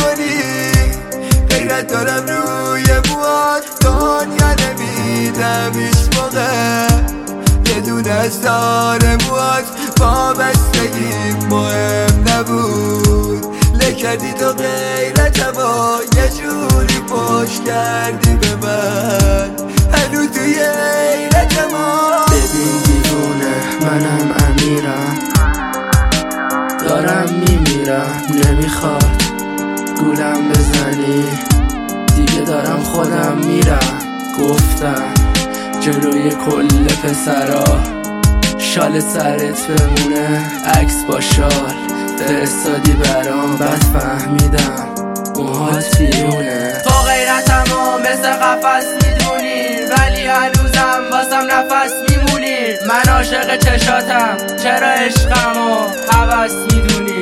کنی. غیرت دارم روی موات، دنیا نمیدم هیچ موقع. یه دونه از تار موات وابستگی مهم نبود. کردی تو غیرتم و یه جوری پشت کردی به من، هنو توی غیرتم. ببین دیوونه منم امیرم، دارم میمیرم. نمیخواد گولم بزنی دیگه، دارم خودم میرم. گفتم جلوی کل پسرا شال سرت بمونه، عکس با شال فرستادی برام، بعد فهمیدم موهات بیرونه. تو غیرتمو مثل قفس میدونی، ولی هنوزم واسم نفس میمونی. من عاشق چشاتم، چرا عشقمو هوس میدونی.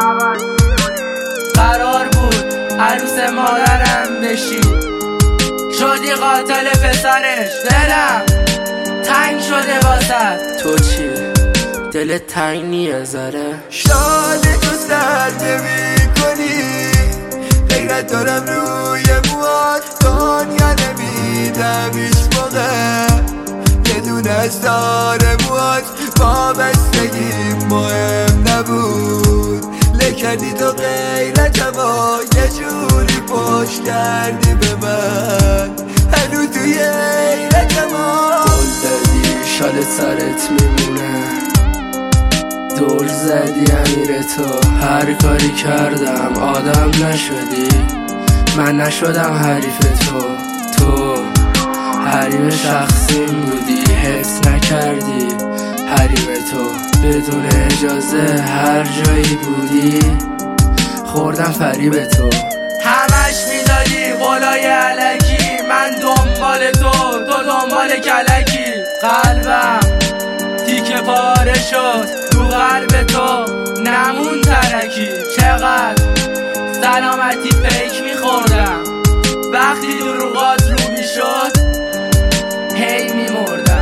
قرار بود عروس مادرم بشی، شدی قاتل پسرش. دلم تنگ شده واسد. تو چی؟ دلت تنگ نیه ذره؟ شال تو سر نمی کنی. غیرت دارم روی موات، دنیا نمیدم هیچ موقع. یه دونه از تار موات وابستگی مهم نبود. کردی تو غیرتم و یه جوری پشت کردی به من، هنو توی غیرتم. قول دادی شال سرت میمونه، دور زدی امیر تو. هر کاری کردم آدم نشدی، من نشدم حریف تو حریم شخصیم بودی، حفظ نکردی حریم تو. بدون اجازه هر جایی بودی خوردم فریب تو. همش میدادی قولای علکی، من دنبال تو دنبال کلکی. قلبم تیکه پاره شد تو قلب تو، نمون ترکی. چقدر سلامتی پیک میخوردم، وقتی دروغات رو میشد هی میمردم.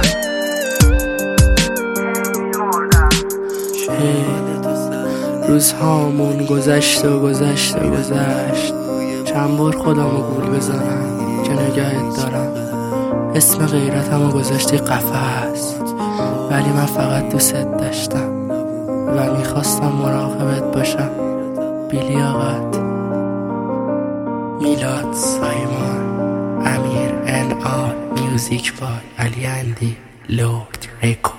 روزهامون گذشت و گذشت. چند بار خودمو گول بزنم که نگهت دارم. اسم غیرتمو گذاشتی قفس، ولی من فقط دوست داشتم و میخواستم مراقبت باشم. بیلیاقت، میلاد سایمان، امیر NR، میوزیک بای علی اندی، لورد رکورد.